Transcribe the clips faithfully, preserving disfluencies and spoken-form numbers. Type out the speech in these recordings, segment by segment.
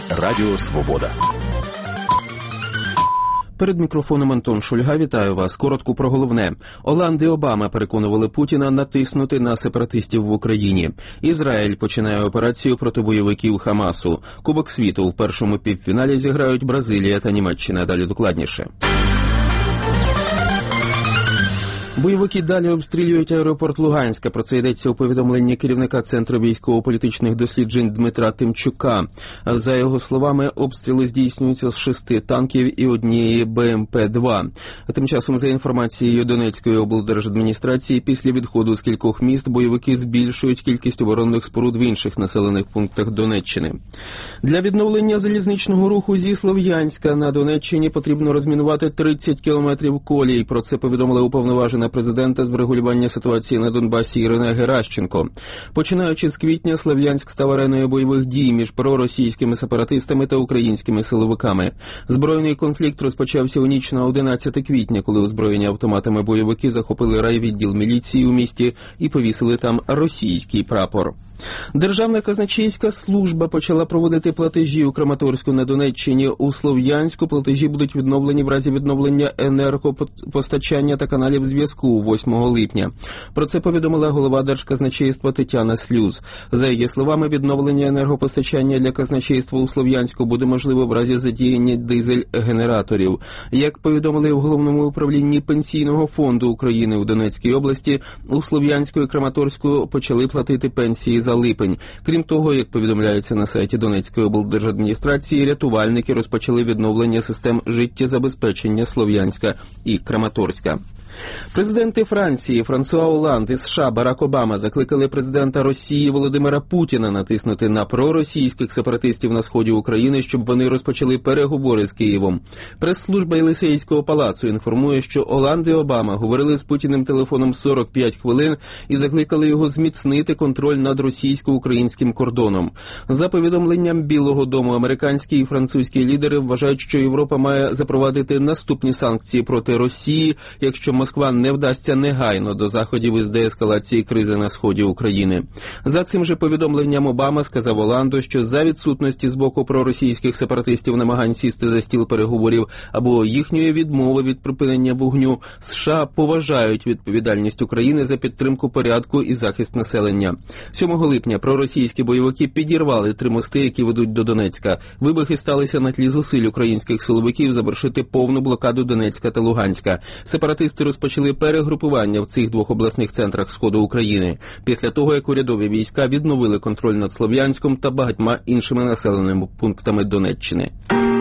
Радіо Свобода. Перед мікрофоном Антон Шульга. Вітаю вас. Коротко про головне. Оланд і Обама переконували Путіна натиснути на сепаратистів в Україні. Ізраїль починає операцію проти бойовиків Хамасу. Кубок світу в першому півфіналі зіграють Бразилія та Німеччина. Далі докладніше. Бойовики далі обстрілюють аеропорт Луганська. Про це йдеться у повідомленні керівника Центру військово-політичних досліджень Дмитра Тимчука. За його словами, обстріли здійснюються з шести танків і однієї Бе Ем Пе два. Тим часом, за інформацією Донецької облдержадміністрації, після відходу з кількох міст бойовики збільшують кількість оборонних споруд в інших населених пунктах Донеччини. Для відновлення залізничного руху зі Слов'янська на Донеччині потрібно розмінувати тридцять кілометрів колій. Про це повідомила уповноважена президента з врегулювання ситуації на Донбасі Ірина Геращенко. Починаючи з квітня, Слов'янськ став ареною бойових дій між проросійськими сепаратистами та українськими силовиками. Збройний конфлікт розпочався у ніч на одинадцяте квітня, коли озброєні автоматами бойовики захопили райвідділ міліції у місті і повісили там російський прапор. Державна казначейська служба почала проводити платежі у Краматорську на Донеччині. У Слов'янську платежі будуть відновлені в разі відновлення енергопостачання та каналів зв'язку восьмого липня. Про це повідомила голова Держказначейства Тетяна Слюз. За її словами, відновлення енергопостачання для казначейства у Слов'янську буде можливо в разі задіяння дизель-генераторів. Як повідомили в Головному управлінні Пенсійного фонду України у Донецькій області, у Слов'янську і Краматорську почали платити пенсії за липень. Крім того, як повідомляється на сайті Донецької облдержадміністрації, рятувальники розпочали відновлення систем життєзабезпечення Слов'янська і Краматорська. Президенти Франції Франсуа Оланд і США Барак Обама закликали президента Росії Володимира Путіна натиснути на проросійських сепаратистів на сході України, щоб вони розпочали переговори з Києвом. Прес-служба Єлисейського палацу інформує, що Оланд і Обама говорили з Путіним телефоном сорок п'ять хвилин і закликали його зміцнити контроль над російсько-українським кордоном. За повідомленням Білого дому, американські і французькі лідери вважають, що Європа має запровадити наступні санкції проти Росії, якщо Москва не вдасться негайно до заходів із деескалації кризи на сході України. За цим же повідомленням Обама сказав Оланду, що за відсутності з боку проросійських сепаратистів намагань сісти за стіл переговорів або їхньої відмови від припинення вогню, США поважають відповідальність України за підтримку порядку і захист населення. сьомого липня проросійські бойовики підірвали три мости, які ведуть до Донецька. Вибухи сталися на тлі зусиль українських силовиків завершити повну блокаду Донецька та Луганська. Сепаратисти розпочали перегрупування в цих двох обласних центрах сходу України, після того, як урядові війська відновили контроль над Слов'янськом та багатьма іншими населеними пунктами Донеччини.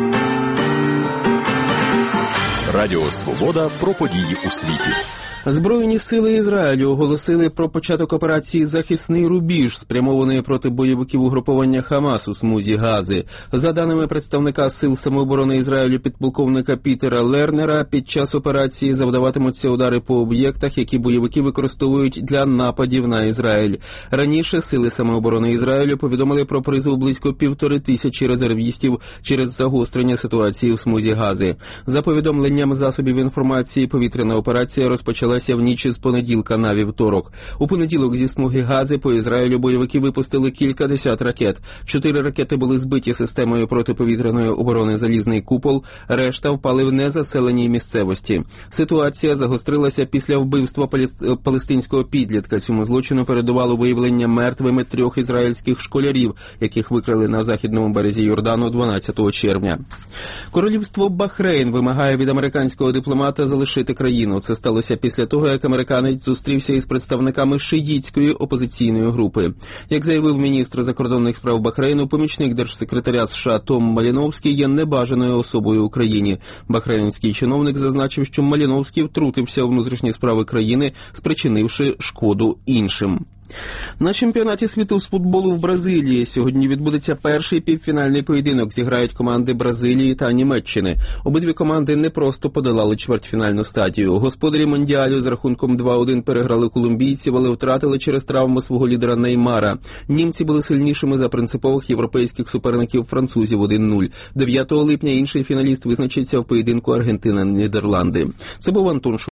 Радіо Свобода про події у світі. Збройні сили Ізраїлю оголосили про початок операції «Захисний рубіж», спрямованої проти бойовиків угруповання Хамас у смузі Гази. За даними представника Сил самооборони Ізраїлю підполковника Пітера Лернера, під час операції завдаватимуться удари по об'єктах, які бойовики використовують для нападів на Ізраїль. Раніше Сили самооборони Ізраїлю повідомили про призов близько півтори тисячі резервістів через загострення ситуації у смузі Гази. За повідомленням засобів інформації, повітряна операція розпочалася в ніч з понеділка на вівторок. У понеділок зі смуги Гази по Ізраїлю бойовики випустили кілька десят ракет. Чотири ракети були збиті системою протиповітряної оборони «Залізний купол», решта впали в незаселеній місцевості. Ситуація загострилася після вбивства палестинського підлітка. Цьому злочину передувало виявлення мертвими трьох ізраїльських школярів, яких викрали на західному березі Йордану дванадцятого червня. Королівство Бахрейн вимагає від американського дипломата залишити країну. Це сталося після того, як американець зустрівся із представниками шиїтської опозиційної групи. Як заявив міністр закордонних справ Бахрейну, помічник держсекретаря США Том Маліновський є небажаною особою в Україні. Бахрейнський чиновник зазначив, що Маліновський втрутився у внутрішні справи країни, спричинивши шкоду іншим. На чемпіонаті світу з футболу в Бразилії сьогодні відбудеться перший півфінальний поєдинок. Зіграють команди Бразилії та Німеччини. Обидві команди не просто подолали чвертьфінальну стадію. Господарі Мондіалю з рахунком два один переграли колумбійців, але втратили через травму свого лідера Неймара. Німці були сильнішими за принципових європейських суперників французів один нуль. дев'ятого липня інший фіналіст визначиться в поєдинку Аргентина-Нідерланди. Це був Антон Шульга.